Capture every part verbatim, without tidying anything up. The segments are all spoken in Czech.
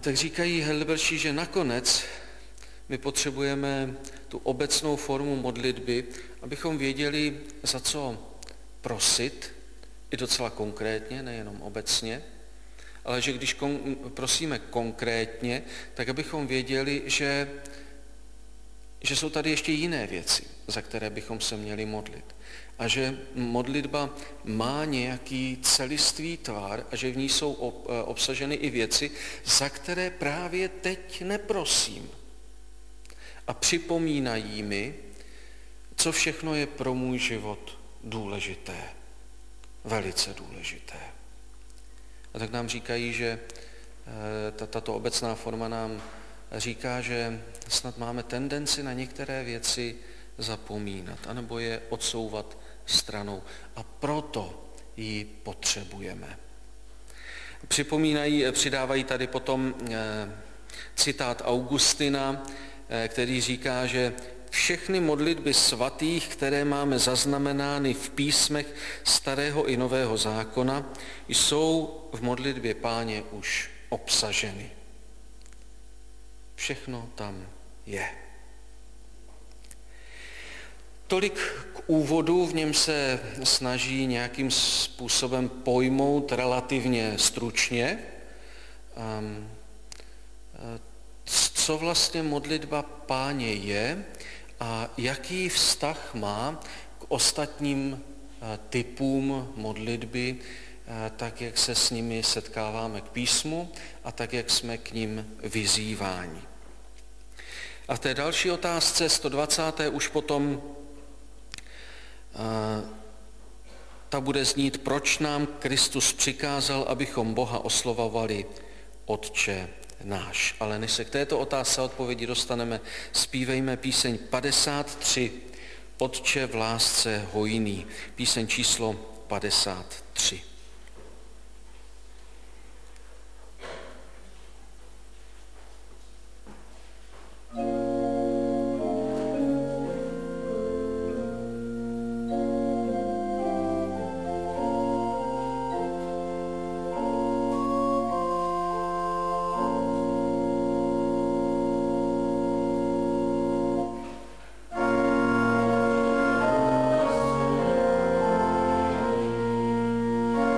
tak říkají heidelberští, že nakonec my potřebujeme tu obecnou formu modlitby, abychom věděli, za co prosit, i docela konkrétně, nejenom obecně, ale že když kon- prosíme konkrétně, tak abychom věděli, že, že jsou tady ještě jiné věci, za které bychom se měli modlit. A že modlitba má nějaký celistvý tvar a že v ní jsou obsaženy i věci, za které právě teď neprosím. A připomínají mi, co všechno je pro můj život důležité, velice důležité. A tak nám říkají, že tato obecná forma nám říká, že snad máme tendenci na některé věci zapomínat, anebo je odsouvat stranou. A proto ji potřebujeme. Připomínají, přidávají tady potom citát Augustina, který říká, že všechny modlitby svatých, které máme zaznamenány v písmech Starého i Nového zákona, jsou v modlitbě Páně už obsaženy. Všechno tam je. Tolik k úvodu, v něm se snaží nějakým způsobem pojmout relativně stručně, co vlastně modlitba Páně je a jaký vztah má k ostatním typům modlitby, tak jak se s nimi setkáváme k písmu a tak jak jsme k nim vyzýváni. A v té další otázce, sto dvacáté už potom, ta bude znít, proč nám Kristus přikázal, abychom Boha oslovovali Otče náš. Ale než se k této otázce odpovědi dostaneme, zpívejme píseň padesát tři, Otče v lásce hojný, píseň číslo padesát tři. Oh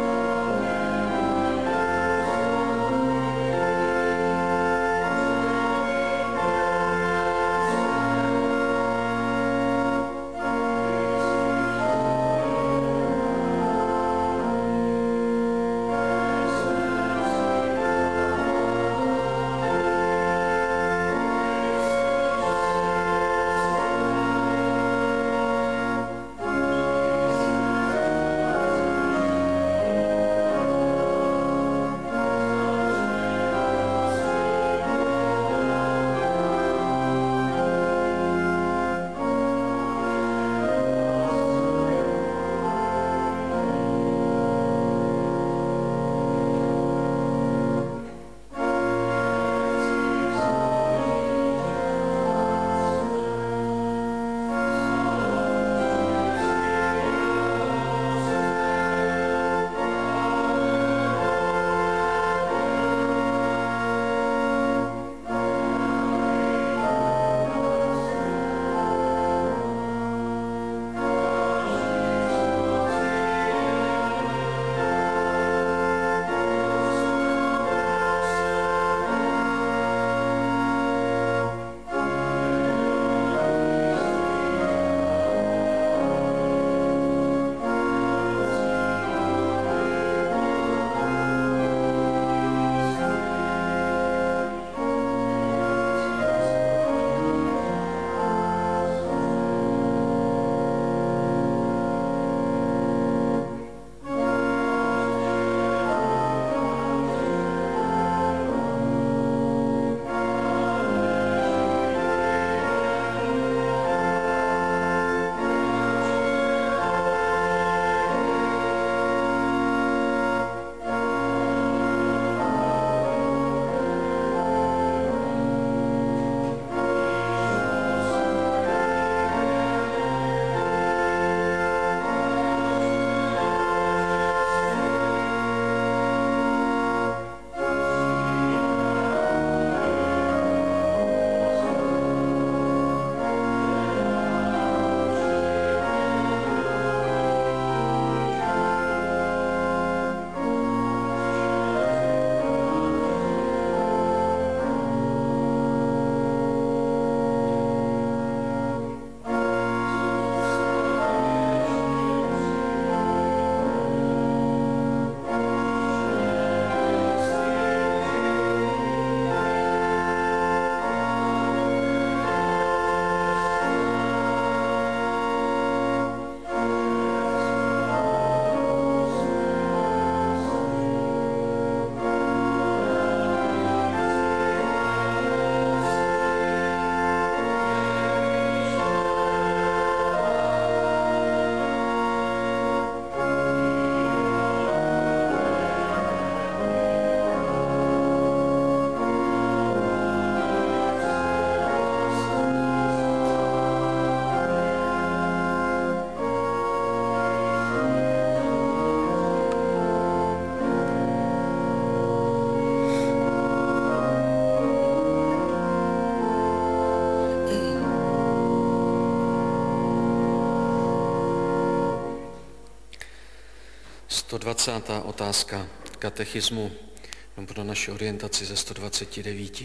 sto dvacátá otázka katechismu pro naši orientaci ze sto dvacet devět.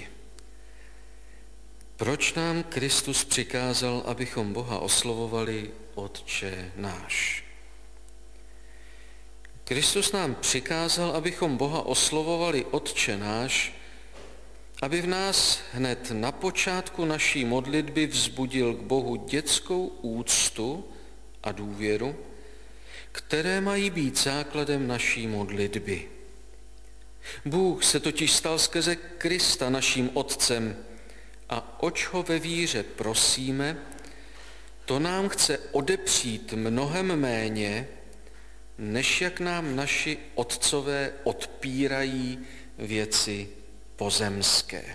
Proč nám Kristus přikázal, abychom Boha oslovovali Otče náš? Kristus nám přikázal, abychom Boha oslovovali Otče náš, aby v nás hned na počátku naší modlitby vzbudil k Bohu dětskou úctu a důvěru, které mají být základem naší modlitby. Bůh se totiž stal skrze Krista naším Otcem a oč ho ve víře prosíme, to nám chce odepřít mnohem méně, než jak nám naši otcové odpírají věci pozemské.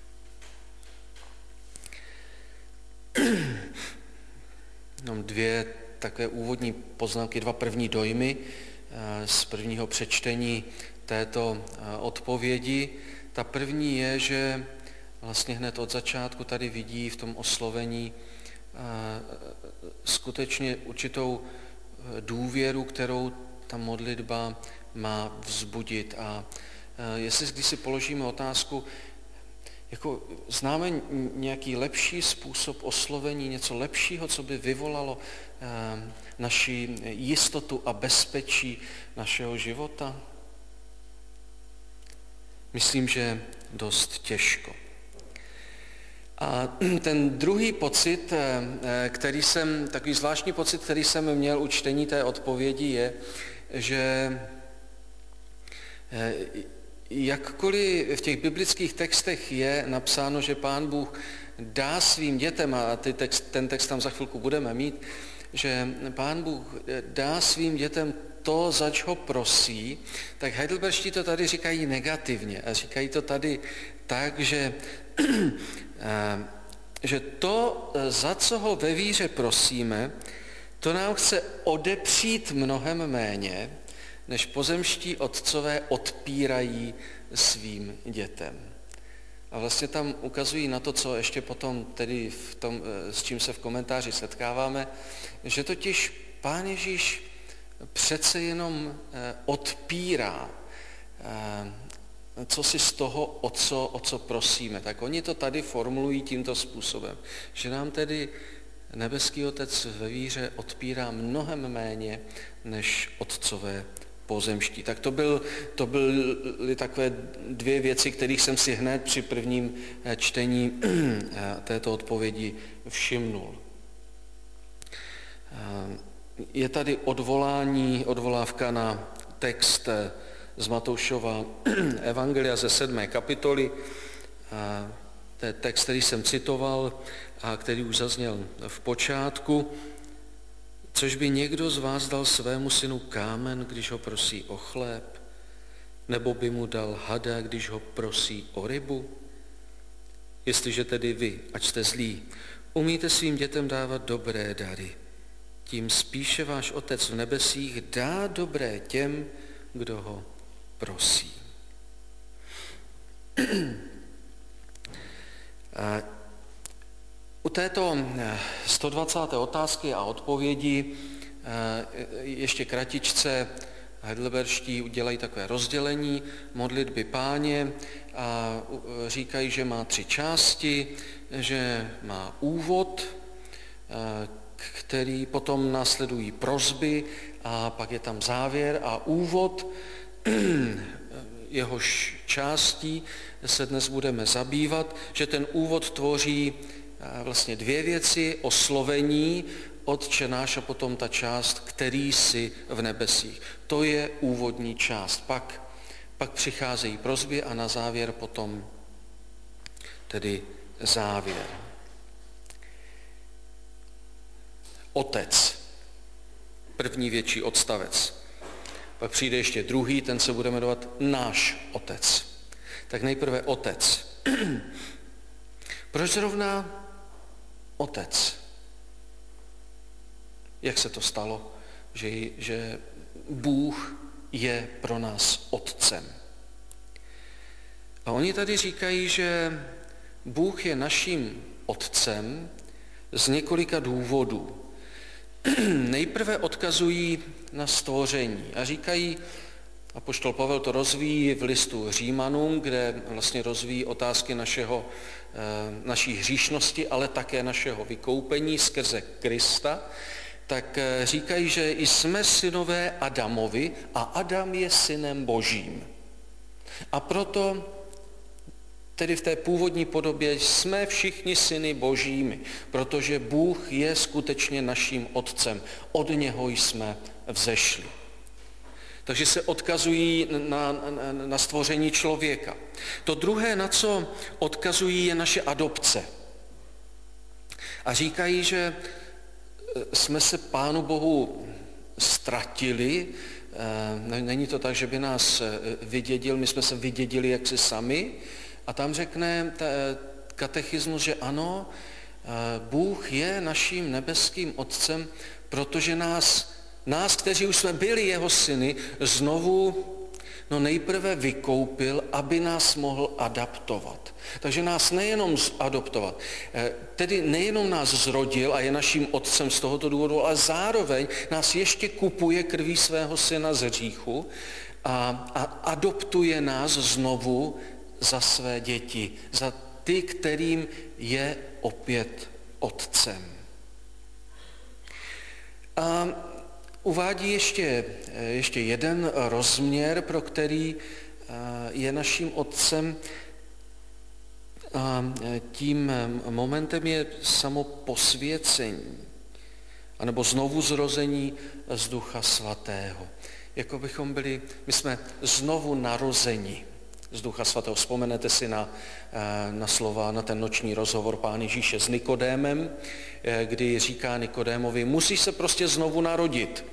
Mám dvě takové úvodní poznámky, dva první dojmy z prvního přečtení této odpovědi. Ta první je, že vlastně hned od začátku tady vidí v tom oslovení skutečně určitou důvěru, kterou ta modlitba má vzbudit. A jestli když si položíme otázku, jako známe nějaký lepší způsob oslovení, něco lepšího, co by vyvolalo naši jistotu a bezpečí našeho života? Myslím, že dost těžko. A ten druhý pocit, který jsem, takový zvláštní pocit, který jsem měl u čtení té odpovědi, je, že jakkoliv v těch biblických textech je napsáno, že Pán Bůh dá svým dětem, a ty text, ten text tam za chvilku budeme mít, že Pán Bůh dá svým dětem to, zač ho prosí, tak heidelberští to tady říkají negativně. A říkají to tady tak, že, že to, za co ho ve víře prosíme, to nám chce odepřít mnohem méně, než pozemští otcové odpírají svým dětem. A vlastně tam ukazují na to, co ještě potom tedy v tom, s čím se v komentáři setkáváme, že totiž Pán Ježíš přece jenom odpírá co si z toho, o co, o co prosíme. Tak oni to tady formulují tímto způsobem, že nám tedy nebeský Otec ve víře odpírá mnohem méně než otcové pozemští. Tak to, byl, to byly takové dvě věci, kterých jsem si hned při prvním čtení této odpovědi všimnul. Je tady odvolání, odvolávka na text z Matoušova evangelia ze sedmé kapitoly. To je text, který jsem citoval a který už zazněl v počátku. Což by někdo z vás dal svému synu kámen, když ho prosí o chléb, nebo by mu dal hada, když ho prosí o rybu? Jestliže tedy vy, ač jste zlí, umíte svým dětem dávat dobré dary, tím spíše váš Otec v nebesích dá dobré těm, kdo ho prosí. A u této sto dvacáté otázky a odpovědi ještě kratičce heidelberští udělají takové rozdělení modlitby Páně a říkají, že má tři části, že má úvod, který potom následují prosby a pak je tam závěr a úvod, jehož částí se dnes budeme zabývat, že ten úvod tvoří vlastně dvě věci, oslovení Otče náš a potom ta část, který jsi v nebesích. To je úvodní část. Pak, pak přicházejí prosby a na závěr potom tedy závěr. Otec, první větší odstavec. Pak přijde ještě druhý, ten se bude jmenovat náš Otec. Tak nejprve Otec. Proč zrovna Otec? Jak se to stalo, že, že Bůh je pro nás Otcem? A oni tady říkají, že Bůh je naším Otcem z několika důvodů. nejprve odkazují na stvoření a říkají, apoštol Pavel to rozvíjí v listu Římanům, kde vlastně rozvíjí otázky našeho, naší hříšnosti, ale také našeho vykoupení skrze Krista, tak říkají, že i jsme synové Adamovi a Adam je synem Božím. A proto tedy v té původní podobě jsme všichni syny Božími, protože Bůh je skutečně naším otcem. Od něho jsme vzešli. Takže se odkazují na, na, na stvoření člověka. To druhé, na co odkazují, je naše adopce. A říkají, že jsme se Pánu Bohu ztratili. Není to tak, že by nás vydědil, my jsme se vydědili jaksi sami. A tam řekne katechismus, že ano, Bůh je naším nebeským otcem, protože nás, nás, kteří už jsme byli jeho syny, znovu no nejprve vykoupil, aby nás mohl adaptovat. Takže nás nejenom adoptovat, tedy nejenom nás zrodil a je naším otcem z tohoto důvodu, ale zároveň nás ještě kupuje krví svého syna z hříchu a, a adoptuje nás znovu za své děti, za ty, kterým je opět otcem. A uvádí ještě, ještě jeden rozměr, pro který je naším otcem. A tím momentem je samo posvěcení, anebo znovu zrození z Ducha Svatého. Jako bychom byli, my jsme znovu narozeni z Ducha Svatého. Vzpomenete si na, na slova, na ten noční rozhovor Pána Ježíše s Nikodémem, kdy říká Nikodémovi, musíš se prostě znovu narodit.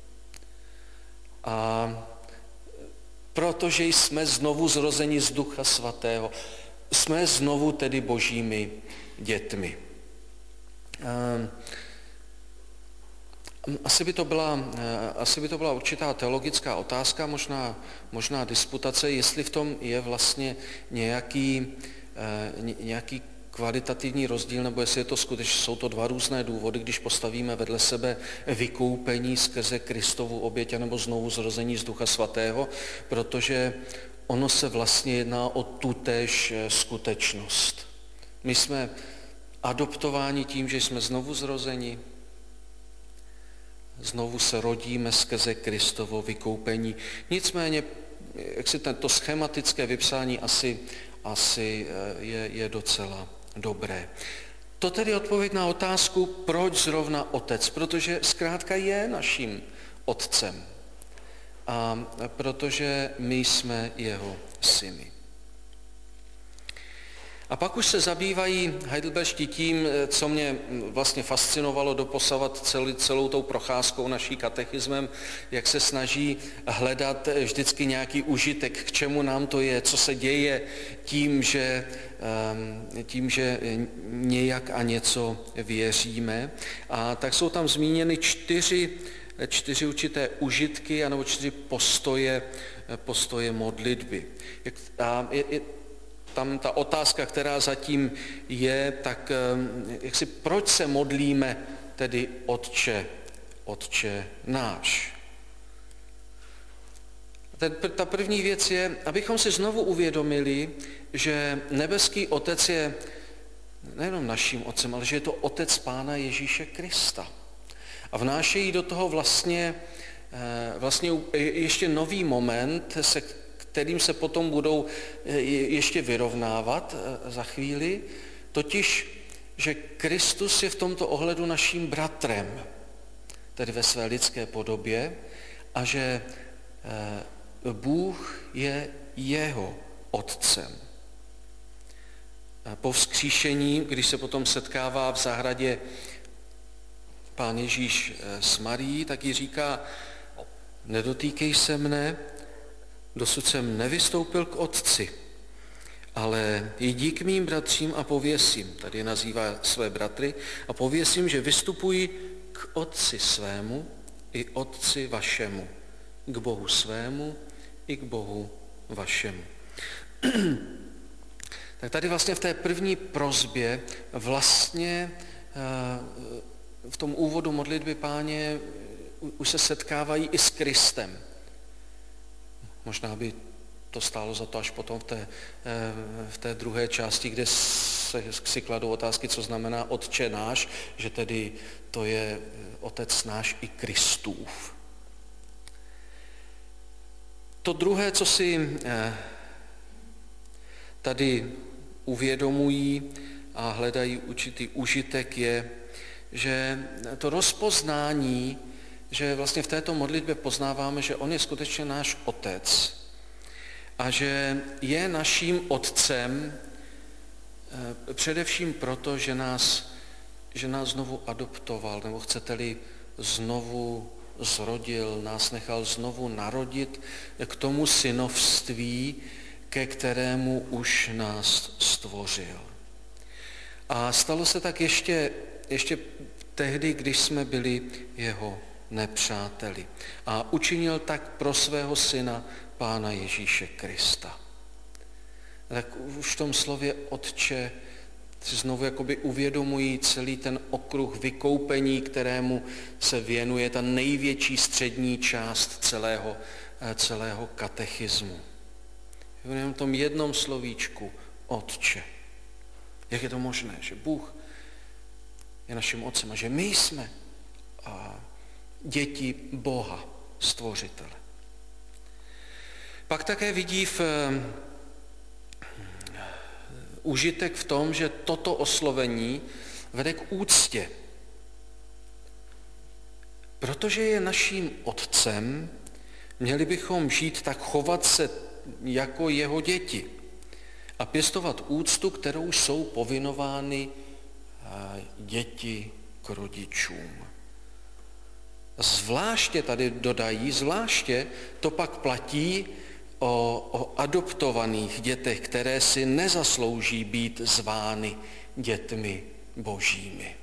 A protože jsme znovu zrozeni z Ducha Svatého, jsme znovu tedy Božími dětmi. Asi by to byla, asi by to byla určitá teologická otázka, možná, možná disputace, jestli v tom je vlastně nějaký, nějaký kvalitativní rozdíl, nebo jestli je to skutečně, jsou to dva různé důvody, když postavíme vedle sebe vykoupení skrze Kristovu oběť nebo znovu zrození z Ducha Svatého, protože ono se vlastně jedná o tutéž skutečnost. My jsme adoptováni tím, že jsme znovu zrozeni, znovu se rodíme skrze Kristovo vykoupení. Nicméně, jak si tento schematické vypsání asi, asi je, je docela dobré. To tedy odpověď na otázku, proč zrovna otec, protože zkrátka je naším otcem. A protože my jsme jeho syny. A pak už se zabývají heidelberští tím, co mě vlastně fascinovalo doposavat celý, celou tou procházkou naší katechismem, jak se snaží hledat vždycky nějaký užitek, k čemu nám to je, co se děje tím, že, tím, že nějak a něco věříme. A tak jsou tam zmíněny čtyři čtyři určité užitky, anebo čtyři postoje, postoje modlitby. A je, je, tam ta otázka, která zatím je, tak jak si, proč se modlíme tedy Otče, Otče náš? Ten, ta první věc je, abychom si znovu uvědomili, že nebeský Otec je nejenom naším Otcem, ale že je to Otec Pána Ježíše Krista. A vnášejí do toho vlastně, vlastně ještě nový moment, se kterým se potom budou ještě vyrovnávat za chvíli, totiž, že Kristus je v tomto ohledu naším bratrem, tedy ve své lidské podobě, a že Bůh je jeho otcem. Po vzkříšení, když se potom setkává v zahradě Pán Ježíš s Marií, tak jí říká, nedotýkej se mne, dosud jsem nevystoupil k Otci, ale jdi k mým bratřím a pověsím, tady nazývá své bratry, a pověsím, že vystupují k Otci svému i Otci vašemu, k Bohu svému i k Bohu vašemu. Tak tady vlastně v té první prosbě vlastně v tom úvodu modlitby Páně už se setkávají i s Kristem. Možná by to stálo za to až potom v té, v té druhé části, kde se, si kladou otázky, co znamená Otče náš, že tedy to je Otec náš i Kristův. To druhé, co si tady uvědomují a hledají určitý užitek, je, že to rozpoznání, že vlastně v této modlitbě poznáváme, že on je skutečně náš Otec a že je naším Otcem především proto, že nás, že nás znovu adoptoval, nebo chcete-li znovu zrodil, nás nechal znovu narodit k tomu synovství, ke kterému už nás stvořil. A stalo se tak ještě, ještě tehdy, když jsme byli jeho nepřáteli. A učinil tak pro svého syna, Pána Ježíše Krista. Tak už v tom slově Otče si znovu jakoby uvědomují celý ten okruh vykoupení, kterému se věnuje ta největší střední část celého, celého katechismu. V tom jednom slovíčku Otče. Jak je to možné, že Bůh je naším Otcem a že my jsme a děti Boha, Stvořitele. Pak také vidí v užitek v tom, že toto oslovení vede k úctě. Protože je naším Otcem, měli bychom žít tak, chovat se jako jeho děti a pěstovat úctu, kterou jsou povinovány děti k rodičům. Zvláště tady dodají, zvláště to pak platí o, o adoptovaných dětech, které si nezaslouží být zvány dětmi božími.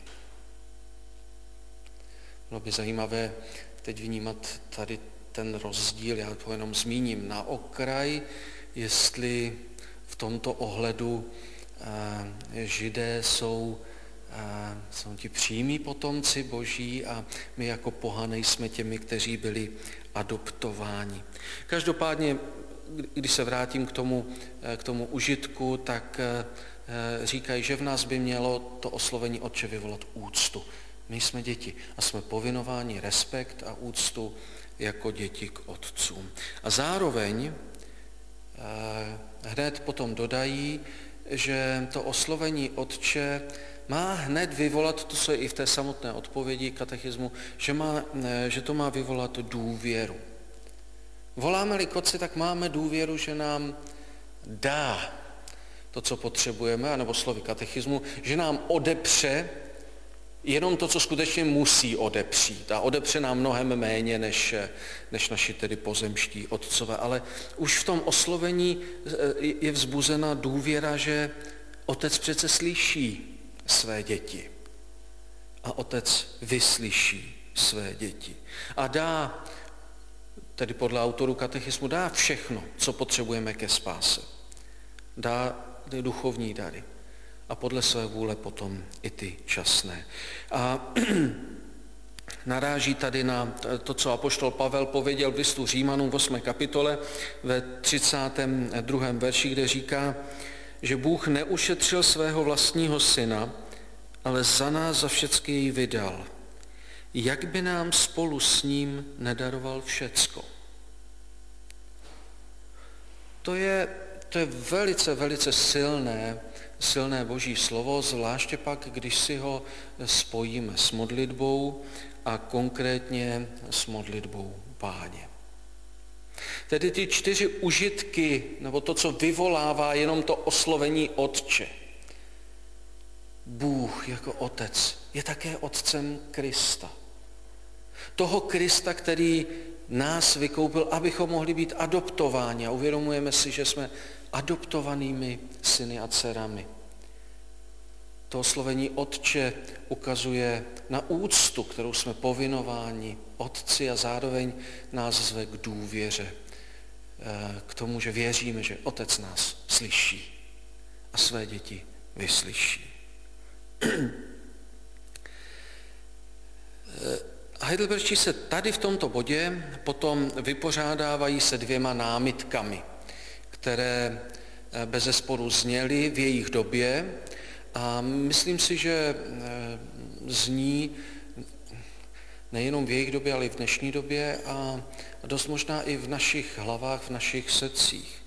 Bylo by zajímavé teď vnímat tady ten rozdíl, já to jenom zmíním na okraj, jestli v tomto ohledu eh, Židé jsou, eh, jsou ti přímí potomci boží a my jako pohané jsme těmi, kteří byli adoptováni. Každopádně, když se vrátím k tomu, eh, k tomu užitku, tak eh, říkají, že v nás by mělo to oslovení Otče vyvolat úctu. My jsme děti a jsme povinováni respekt a úctu jako děti k otcům. A zároveň eh, hned potom dodají, že to oslovení Otče má hned vyvolat, to se i v té samotné odpovědi katechismu, že, má, eh, že to má vyvolat důvěru. Voláme-li k Otci, tak máme důvěru, že nám dá to, co potřebujeme, anebo slovy katechismu, že nám odepře jenom to, co skutečně musí odepřít. A odepře nám mnohem méně, než, než naši tedy pozemští otcové. Ale už v tom oslovení je vzbuzena důvěra, že Otec přece slyší své děti. A Otec vyslyší své děti. A dá, tedy podle autorů katechismu, dá všechno, co potřebujeme ke spáse. Dá ty duchovní dary. A podle své vůle potom i ty časné. A naráží tady na to, co apoštol Pavel pověděl v listu Římanům v osmé kapitole ve třicátém druhém verši, kde říká, že Bůh neušetřil svého vlastního syna, ale za nás za všecky jej vydal. Jak by nám spolu s ním nedaroval všecko? To je, to je velice, velice silné, silné boží slovo, zvláště pak, když si ho spojíme s modlitbou a konkrétně s modlitbou Páně. Tedy ty čtyři užitky, nebo to, co vyvolává jenom to oslovení Otče. Bůh jako Otec je také Otcem Krista. Toho Krista, který nás vykoupil, abychom mohli být adoptováni. A uvědomujeme si, že jsme adoptovanými syny a dcerami. To oslovení Otče ukazuje na úctu, kterou jsme povinováni Otci a zároveň nás zve k důvěře, k tomu, že věříme, že Otec nás slyší a své děti vyslyší. Heidelbergští se tady v tomto bodě potom vypořádávají se dvěma námitkami, které bezesporu zněly v jejich době a myslím si, že zní nejenom v jejich době, ale i v dnešní době a dost možná i v našich hlavách, v našich srdcích.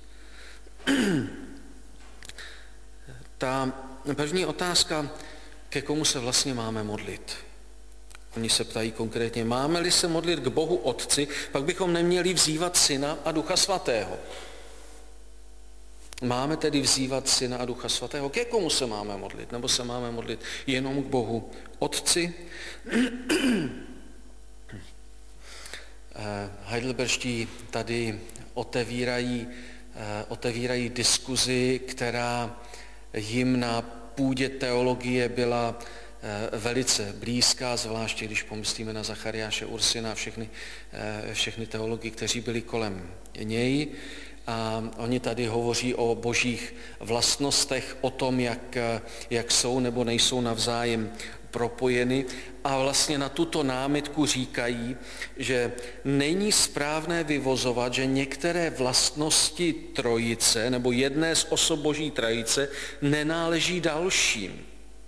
Ta první otázka, ke komu se vlastně máme modlit. Oni se ptají konkrétně, máme-li se modlit k Bohu Otci, pak bychom neměli vzývat Syna a Ducha Svatého. Máme tedy vzývat Syna a Ducha Svatého. Ke komu se máme modlit? Nebo se máme modlit jenom k Bohu Otci? Heidelberští tady otevírají, otevírají diskuzi, která jim na půdě teologie byla velice blízká, zvláště když pomyslíme na Zachariáše Ursina a všechny, všechny teology, kteří byli kolem něj. A oni tady hovoří o božích vlastnostech, o tom, jak, jak jsou nebo nejsou navzájem propojeny. A vlastně na tuto námitku říkají, že není správné vyvozovat, že některé vlastnosti trojice nebo jedné z osob boží trojice nenáleží dalším.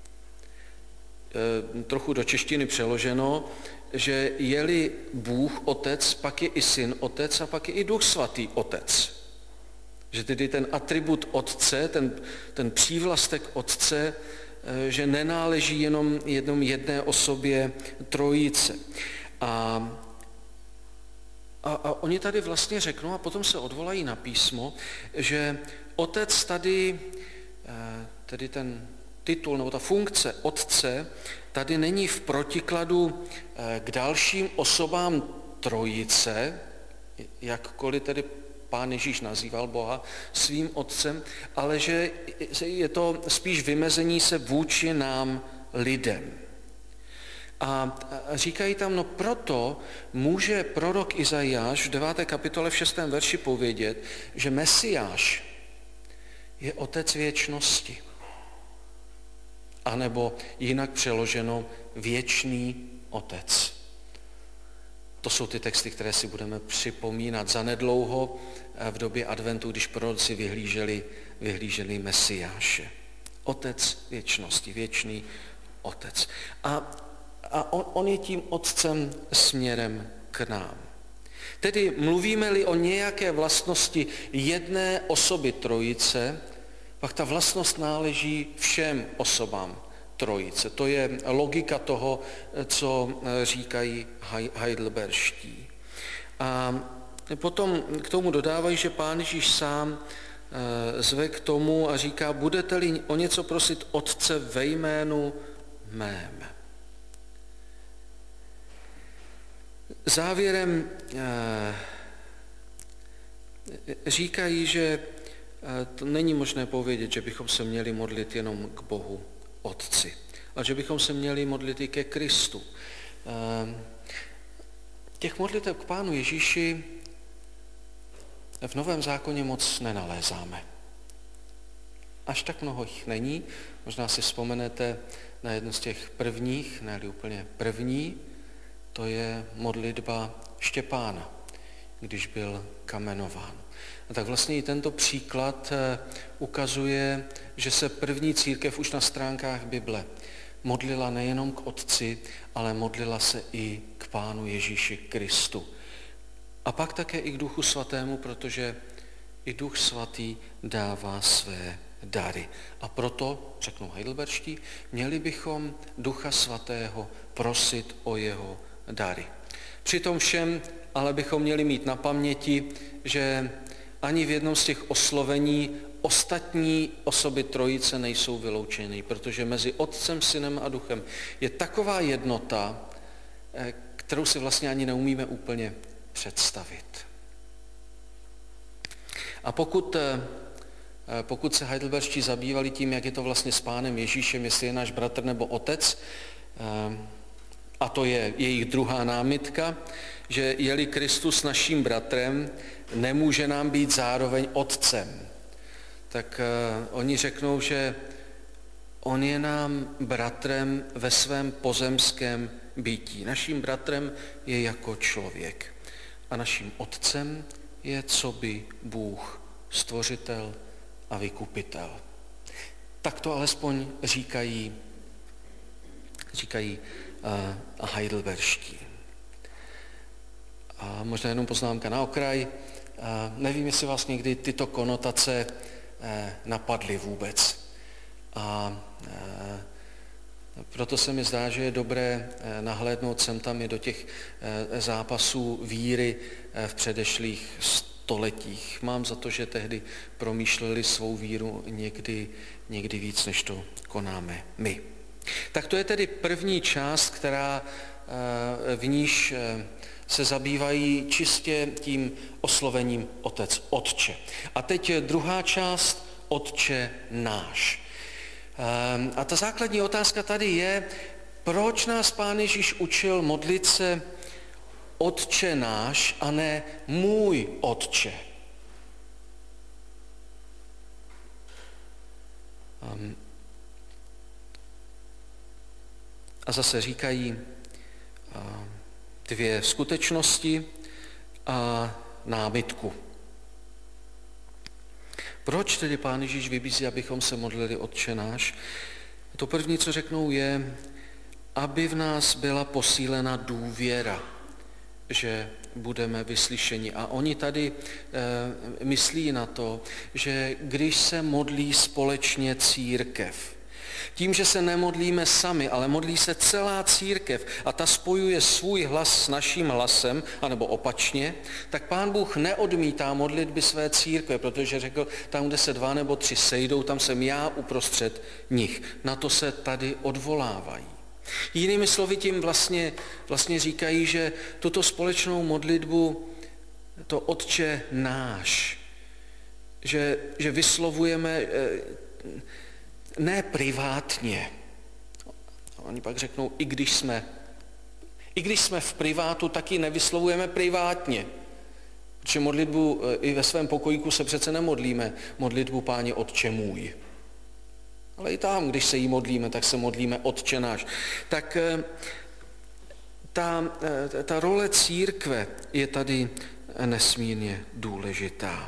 E, trochu do češtiny přeloženo, že je-li Bůh Otec, pak je i Syn Otec a pak je i Duch Svatý Otec. Že tedy ten atribut Otce, ten, ten přívlastek Otce, že nenáleží jenom jednom jedné osobě trojice. A, a, a oni tady vlastně řeknou, a potom se odvolají na písmo, že Otec tady, tedy ten titul nebo ta funkce Otce, tady není v protikladu k dalším osobám trojice, jakkoliv tedy Pán Ježíš nazýval Boha svým Otcem, ale že je to spíš vymezení se vůči nám lidem. A říkají tam, no proto může prorok Izajáš v deváté kapitole v šestém verši povědět, že Mesiáš je Otec věčnosti. A nebo jinak přeloženo věčný Otec. To jsou ty texty, které si budeme připomínat zanedlouho v době adventu, když proroci vyhlíželi, vyhlíželi Mesiáše. Otec věčnosti, věčný Otec. A, a on, on je tím Otcem směrem k nám. Tedy mluvíme-li o nějaké vlastnosti jedné osoby trojice, pak ta vlastnost náleží všem osobám trojice. To je logika toho, co říkají heidelberští. A potom k tomu dodávají, že Pán Ježíš sám zve k tomu a říká, budete-li o něco prosit Otce ve jménu mém. Závěrem říkají, že to není možné povědět, že bychom se měli modlit jenom k Bohu Otci, ale že bychom se měli modlit i ke Kristu. Těch modlitev k Pánu Ježíši v Novém zákoně moc nenalézáme. Až tak mnoho jich není. Možná si vzpomenete na jednu z těch prvních, ne-li úplně první, to je modlitba Štěpána, když byl kamenován. A tak vlastně i tento příklad ukazuje, že se první církev už na stránkách Bible modlila nejenom k Otci, ale modlila se i k Pánu Ježíši Kristu. A pak také i k Duchu Svatému, protože i Duch Svatý dává své dary. A proto, řeknou heidelberští, měli bychom Ducha Svatého prosit o jeho dary. Přitom všem ale bychom měli mít na paměti, že ani v jednom z těch oslovení ostatní osoby trojice nejsou vyloučeny, protože mezi Otcem, Synem a Duchem je taková jednota, kterou si vlastně ani neumíme úplně představit. A pokud, pokud se heidelberští zabývali tím, jak je to vlastně s Pánem Ježíšem, jestli je náš bratr nebo otec, a to je jejich druhá námitka, že je-li Kristus naším bratrem, nemůže nám být zároveň otcem. Tak uh, oni řeknou, že on je nám bratrem ve svém pozemském bytí. Naším bratrem je jako člověk. A naším otcem je coby Bůh, stvořitel a vykupitel. Tak to alespoň říkají, říkají uh, heidelberští. A možná jenom poznámka na okraj. Uh, nevím, jestli vás někdy tyto konotace uh, napadly vůbec. A uh, proto se mi zdá, že je dobré nahlédnout sem tam i do těch zápasů víry v předešlých stoletích. Mám za to, že tehdy promýšleli svou víru někdy, někdy víc, než to konáme my. Tak to je tedy první část, která v níž se zabývají čistě tím oslovením Otec, Otče. A teď druhá část, Otče náš. A ta základní otázka tady je, proč nás Pán Ježíš učil modlit se Otče náš a ne můj Otče. A zase říkají dvě skutečnosti a námitku. Proč tedy Pán Ježíš vybízí, abychom se modlili Otče náš? To první, co řeknou, je, aby v nás byla posílena důvěra, že budeme vyslyšeni. A oni tady e, myslí na to, že když se modlí společně církev, tím, že se nemodlíme sami, ale modlí se celá církev a ta spojuje svůj hlas s naším hlasem, anebo opačně, tak Pán Bůh neodmítá modlitby své církve, protože řekl, tam, kde se dva nebo tři sejdou, tam jsem já uprostřed nich. Na to se tady odvolávají. Jinými slovy tím vlastně, vlastně říkají, že tuto společnou modlitbu, to Otče náš, že, že vyslovujeme ne privátně. Oni pak řeknou, i když jsme, i když jsme v privátu, taky nevyslovujeme privátně. Protože modlitbu i ve svém pokojíku se přece nemodlíme modlitbu Páně Otče můj. Ale i tam, když se jí modlíme, tak se modlíme Otče náš. Tak ta, ta role církve je tady nesmírně důležitá.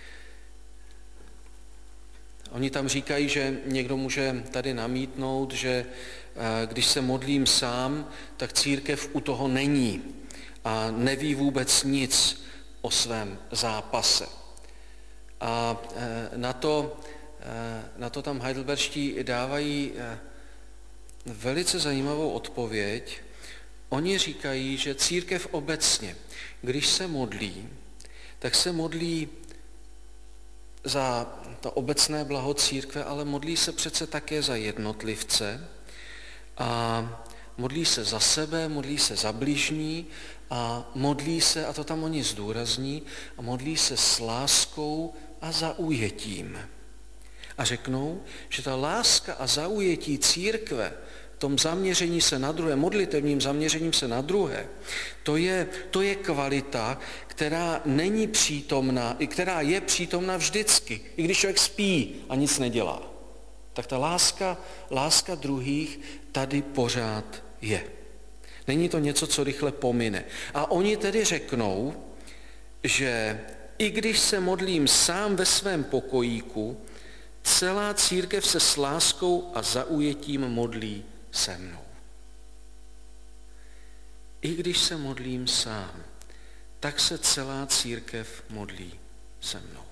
Oni tam říkají, že někdo může tady namítnout, že když se modlím sám, tak církev u toho není a neví vůbec nic o svém zápase. A na to, na to tam heidelberští dávají velice zajímavou odpověď. Oni říkají, že církev obecně, když se modlí, tak se modlí za to obecné blaho církve, ale modlí se přece také za jednotlivce a modlí se za sebe, modlí se za bližní a modlí se, a to tam oni zdůrazní, a modlí se s láskou a zaujetím. A řeknou, že ta láska a zaujetí církve, tom zaměření se na druhé, modlitevním zaměřením se na druhé, to je, to je kvalita, která není přítomná, i která je přítomná vždycky. I když člověk spí a nic nedělá, tak ta láska, láska druhých tady pořád je. Není to něco, co rychle pomine. A oni tedy řeknou, že i když se modlím sám ve svém pokojíku, celá církev se s láskou a zaujetím modlí se mnou. I když se modlím sám, tak se celá církev modlí se mnou.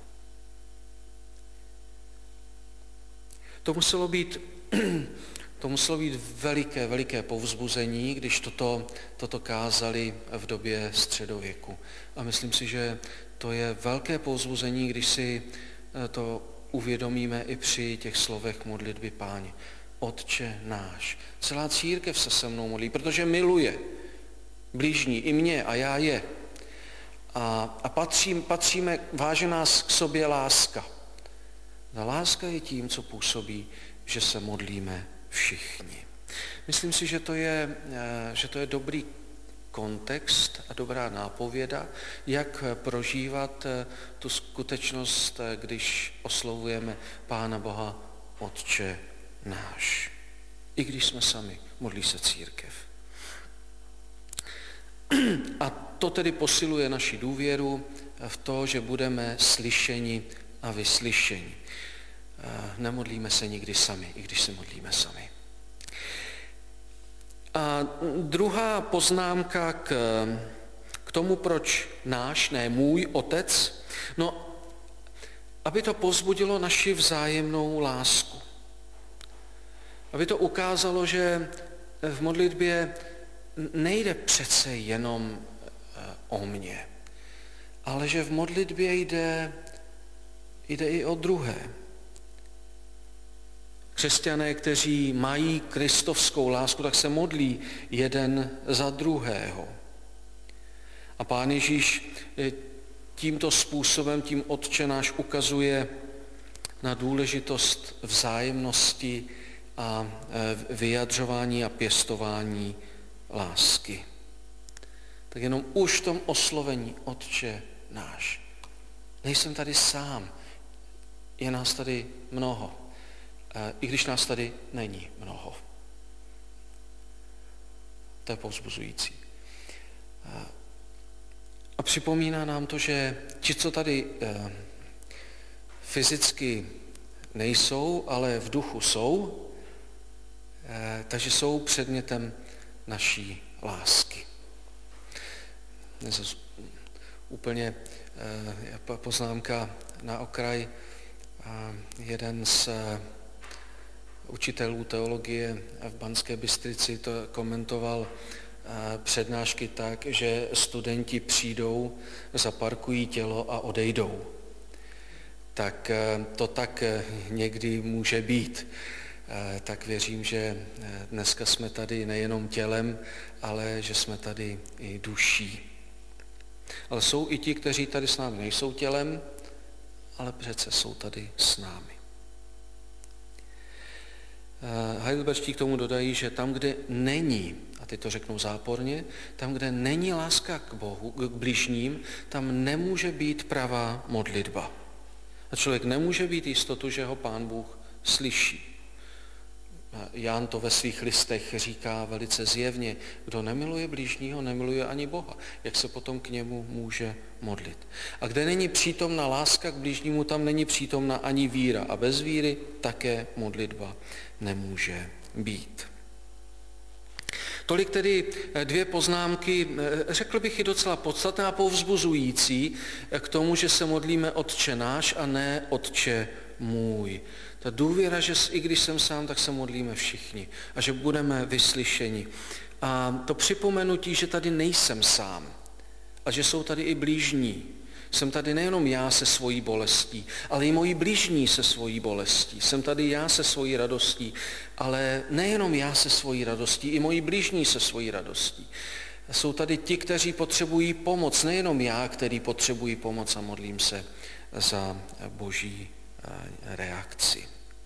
To muselo být, to muselo být veliké, veliké povzbuzení, když toto, toto kázali v době středověku. A myslím si, že to je velké povzbuzení, když si to uvědomíme i při těch slovech modlitby Páně. Otče náš. Celá církev se se mnou modlí, protože miluje blížní i mě a já je. A, a patřím, patříme, váže nás k sobě láska. Ta láska je tím, co působí, že se modlíme všichni. Myslím si, že to je, že to je dobrý kontext a dobrá nápověda, jak prožívat tu skutečnost, když oslovujeme Pána Boha Otče náš. I když jsme sami, modlí se církev. A to tedy posiluje naši důvěru v to, že budeme slyšeni a vyslyšeni. Nemodlíme se nikdy sami, i když se modlíme sami. A druhá poznámka k, k tomu, proč náš, ne můj otec, no, aby to povzbudilo naši vzájemnou lásku. Aby to ukázalo, že v modlitbě nejde přece jenom o mě, ale že v modlitbě jde, jde i o druhé. Křesťané, kteří mají kristovskou lásku, tak se modlí jeden za druhého. A Pán Ježíš tímto způsobem, tím Otče náš, ukazuje na důležitost vzájemnosti a vyjadřování a pěstování lásky. Tak jenom už v tom oslovení Otče náš. Nejsem tady sám, je nás tady mnoho, i když nás tady není mnoho. To je povzbuzující. A připomíná nám to, že ti, co tady fyzicky nejsou, ale v duchu jsou, takže jsou předmětem naší lásky. Úplně poznámka na okraj. Jeden z učitelů teologie v Banské Bystrici to komentoval přednášky tak, že studenti přijdou, zaparkují tělo a odejdou. Tak to tak někdy může být. Tak věřím, že dneska jsme tady nejenom tělem, ale že jsme tady i duší. Ale jsou i ti, kteří tady s námi nejsou tělem, ale přece jsou tady s námi. Heidelberští k tomu dodají, že tam, kde není, a ty to řeknou záporně, tam, kde není láska k Bohu, k bližním, tam nemůže být pravá modlitba. A člověk nemůže být jistotu, že ho Pán Bůh slyší. Jan to ve svých listech říká velice zjevně, kdo nemiluje blížního, nemiluje ani Boha. Jak se potom k němu může modlit? A kde není přítomna láska k blížnímu, tam není přítomna ani víra. A bez víry také modlitba nemůže být. Tolik tedy dvě poznámky, řekl bych i docela podstatné a povzbuzující k tomu, že se modlíme Otče náš a ne Otče můj. Ta důvěra, že i když jsem sám, tak se modlíme všichni a že budeme vyslyšeni. A to připomenutí, že tady nejsem sám a že jsou tady i blížní. Jsem tady nejenom já se svojí bolestí, ale i moji blížní se svojí bolestí. Jsem tady já se svojí radostí, ale nejenom já se svojí radostí, i moji blížní se svojí radostí. Jsou tady ti, kteří potřebují pomoc, nejenom já, který potřebují pomoc a modlím se za Boží reakci.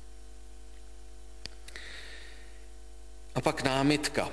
A pak námitka.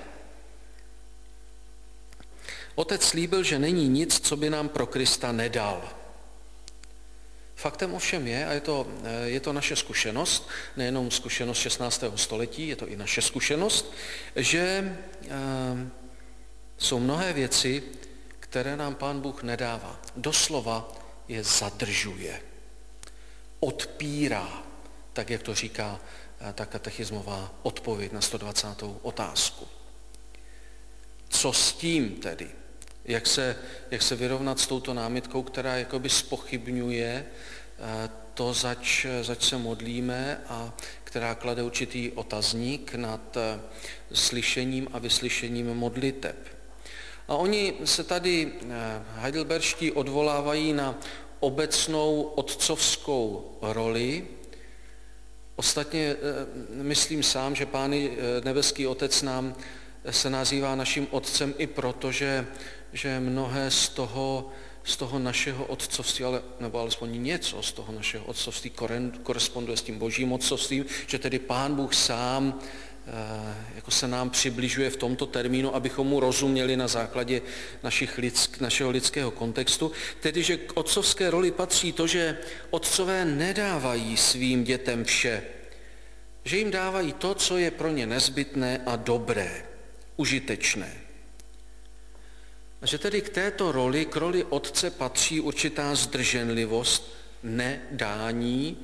Otec slíbil, že není nic, co by nám pro Krista nedal. Faktem ovšem je, a je to, je to naše zkušenost, nejenom zkušenost šestnáctého století, je to i naše zkušenost, že e, jsou mnohé věci, které nám Pán Bůh nedává. Doslova je zadržuje, odpírá, tak jak to říká ta katechismová odpověď na sto dvacátou otázku. Co s tím tedy? Jak se, jak se vyrovnat s touto námitkou, která jakoby zpochybňuje to, zač, zač se modlíme a která klade určitý otazník nad slyšením a vyslyšením modliteb. A oni se tady, heidelberští, odvolávají na obecnou otcovskou roli. Ostatně myslím sám, že Pán nebeský Otec nám se nazývá naším otcem i proto, že, že mnohé z toho, z toho našeho otcovství, ale, nebo alespoň něco z toho našeho otcovství koresponduje s tím Božím otcovstvím, že tedy Pán Bůh sám jako se nám přibližuje v tomto termínu, abychom mu rozuměli na základě našich lidsk, našeho lidského kontextu. Tedy, že k otcovské roli patří to, že otcové nedávají svým dětem vše, že jim dávají to, co je pro ně nezbytné a dobré, užitečné. A že tedy k této roli, k roli otce patří určitá zdrženlivost, nedání,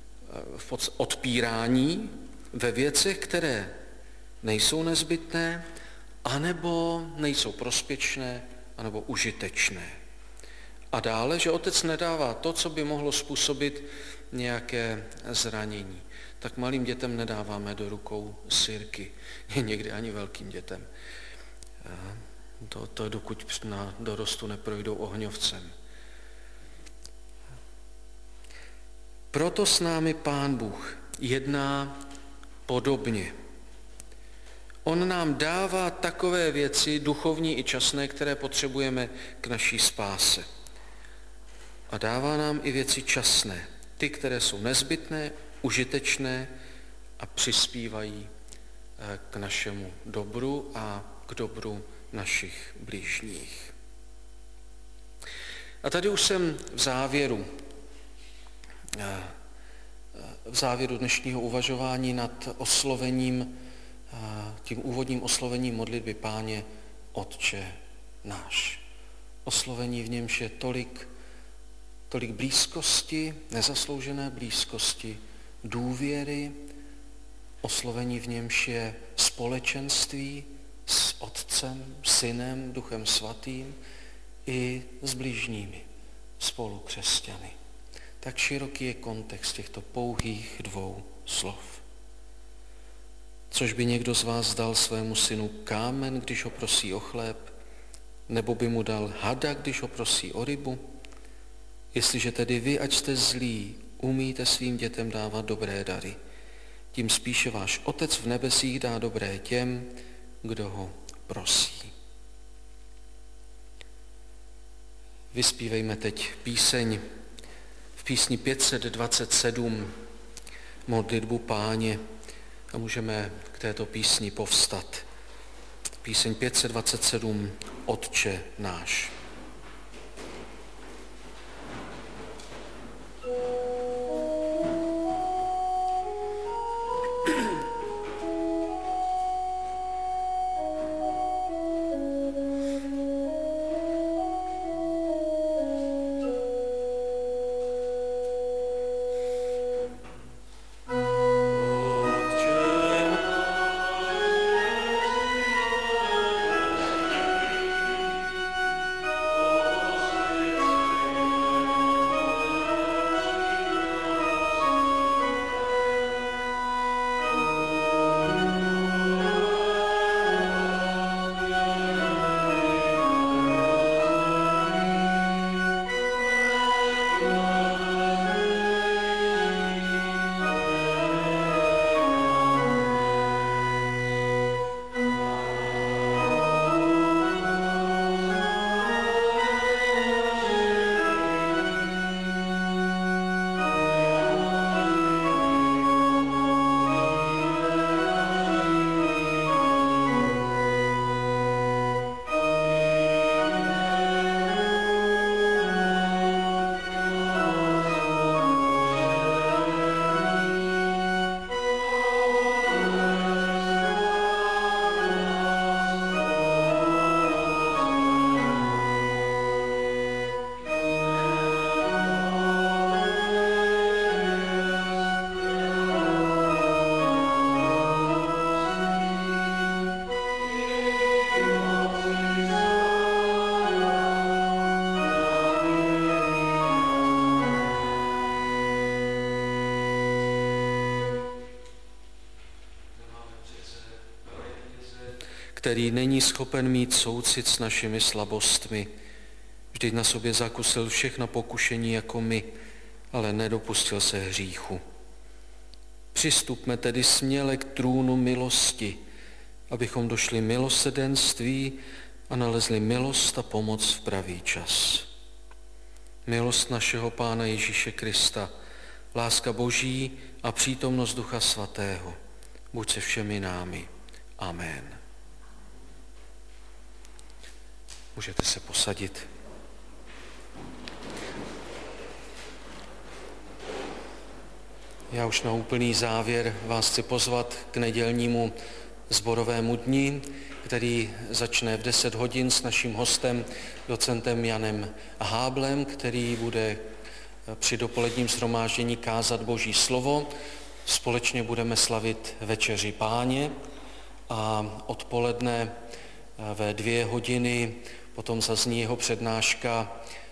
odpírání ve věcech, které nejsou nezbytné, anebo nejsou prospěšné, anebo užitečné. A dále, že otec nedává to, co by mohlo způsobit nějaké zranění. Tak malým dětem nedáváme do rukou sirky, někdy ani velkým dětem. To, to dokud na dorostu neprojdou ohňovcem. Proto s námi Pán Bůh jedná podobně. On nám dává takové věci, duchovní i časné, které potřebujeme k naší spáse. A dává nám i věci časné, ty, které jsou nezbytné, užitečné a přispívají k našemu dobru a k dobru našich blížních. A tady už jsem v závěru, v závěru dnešního uvažování nad oslovením, tím úvodním oslovením modlitby Páně Otče náš. Oslovení, v němž je tolik, tolik blízkosti, nezasloužené blízkosti, důvěry, oslovení, v němž je společenství s Otcem, Synem, Duchem Svatým i s bližními, spolu křesťany. Tak široký je kontext těchto pouhých dvou slov. Což by někdo z vás dal svému synu kámen, když ho prosí o chléb, nebo by mu dal hada, když ho prosí o rybu? Jestliže tedy vy, ať jste zlí, umíte svým dětem dávat dobré dary, tím spíše váš Otec v nebesích dá dobré těm, kdo ho prosí. Vyspívejme teď píseň v písni pět set dvacet sedm, modlitbu Páně, a můžeme k této písni povstat. Píseň pět set dvacet sedm, Otče náš. Který není schopen mít soucit s našimi slabostmi. Vždyť na sobě zakusil všechna pokušení jako my, ale nedopustil se hříchu. Přistupme tedy směle k trůnu milosti, abychom došli milosrdenství a nalezli milost a pomoc v pravý čas. Milost našeho Pána Ježíše Krista, láska Boží a přítomnost Ducha Svatého, buď se všemi námi. Amen. Můžete se posadit. Já už na úplný závěr vás chci pozvat k nedělnímu sborovému dni, který začne v deset hodin s naším hostem, docentem Janem Háblem, který bude při dopoledním shromáždění kázat Boží slovo. Společně budeme slavit Večeři Páně a odpoledne ve dvě hodiny potom zazní jeho přednáška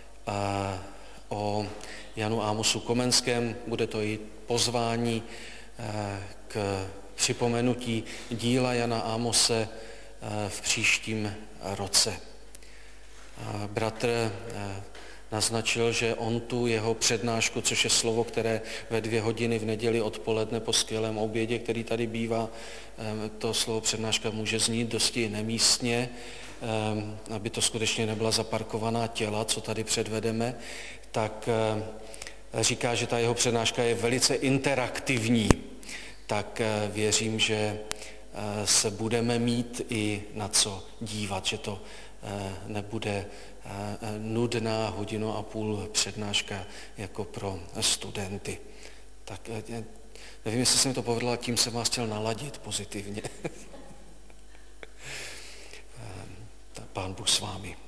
o Janu Ámosu Komenském. Bude to i pozvání k připomenutí díla Jana Ámose v příštím roce. Bratr naznačil, že on tu jeho přednášku, což je slovo, které ve dvě hodiny v neděli odpoledne po skvělém obědě, který tady bývá, to slovo přednáška může znít dosti nemístně, aby to skutečně nebyla zaparkovaná těla, co tady předvedeme, tak říká, že ta jeho přednáška je velice interaktivní. Tak věřím, že se budeme mít i na co dívat, že to nebude nudná hodinu a půl přednáška jako pro studenty. Tak nevím, jestli se mi to povedlo, a tím jsem vás chtěl naladit pozitivně. Pán Bůh s vámi.